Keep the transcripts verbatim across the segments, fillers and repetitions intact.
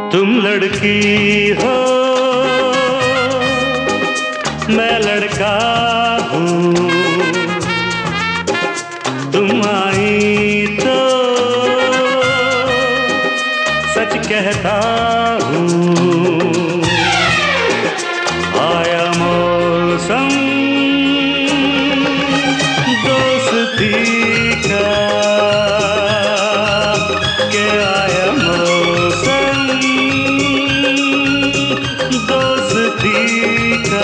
तुम लड़की हो मैं लड़का हूँ, तुम आई तो सच कहता हूँ। आया मौसम दोस्ती का, के आया मौसम दोस्ती का।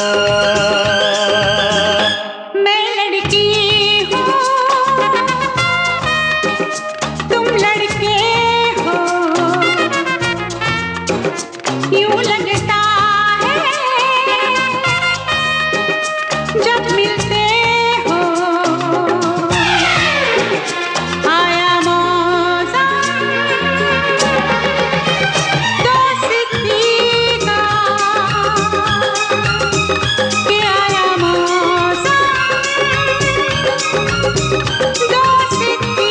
मैं लड़की हूँ तुम लड़के हो, यूं लगता है जब मिलते हो। आया मौसम दोस्ती का, के आया मौसम दोस्ती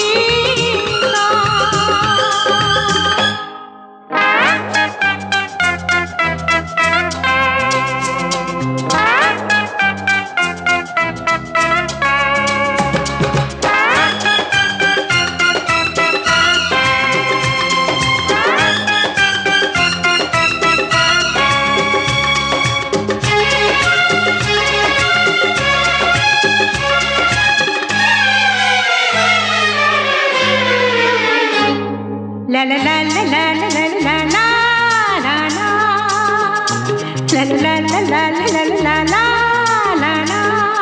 La la la la la la la la la la la la la la la la la la la la।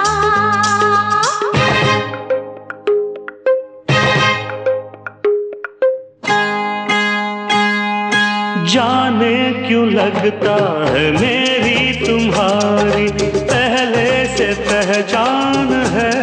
जाने क्यों लगता है मेरी तुम्हारी पहले से पहचान है।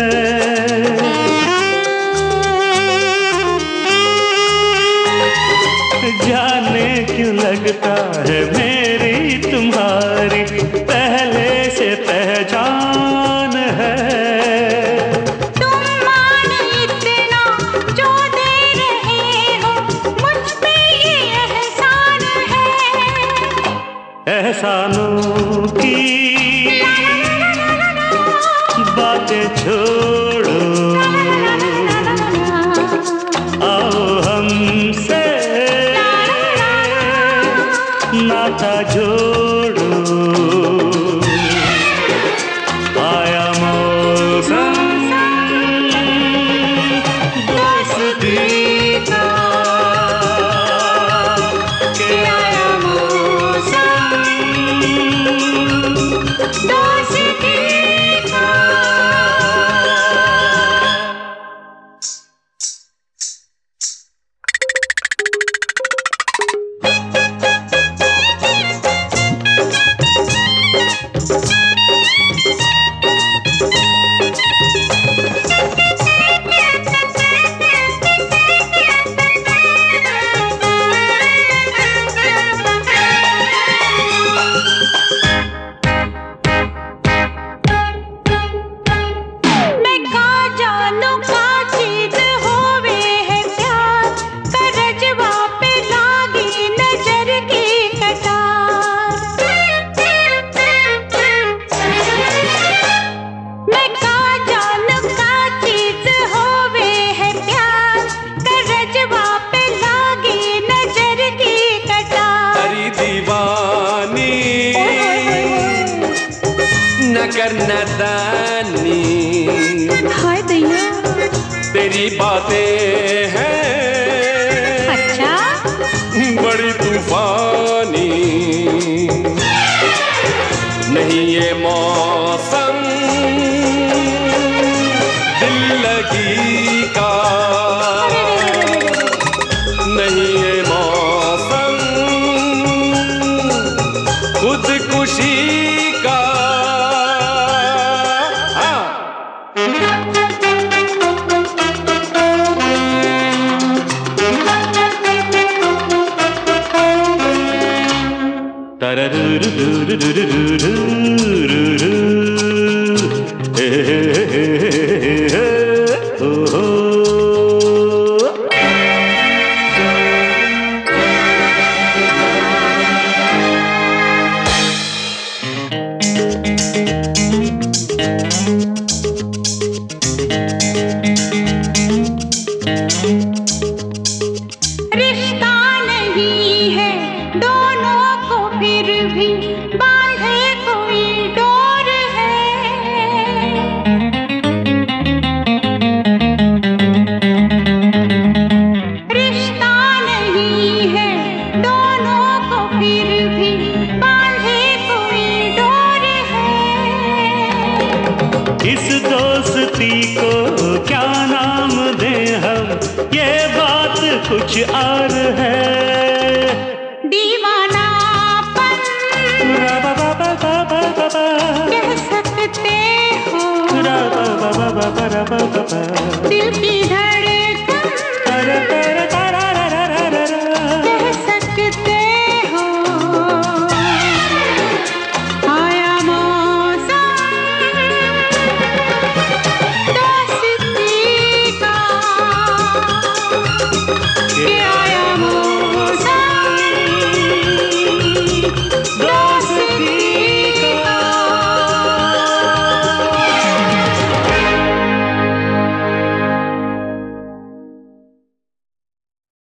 जाने क्यों लगता है मेरी तुम्हारी पहले से पहचान है। तुम मान इतना जो दे रहे हो मुझ पे ये एहसान है। एहसानों की बातें छोड़ो, आओ हमसे नाता जोड़ो। आया मौसम दोस्ती का, के आया मौसम दोस्ती का। करना दानी हाय दैया तेरी बातें हैं अच्छा बड़ी तूफानी। नहीं ये मौसम दिल लगी का, नहीं ये मौसम खुदकुशी का। कुछ और है। दीवानापन रा बा बा बा बा बा बा बा। कह सकते हो। रा बा बा बा बा बा बा बा।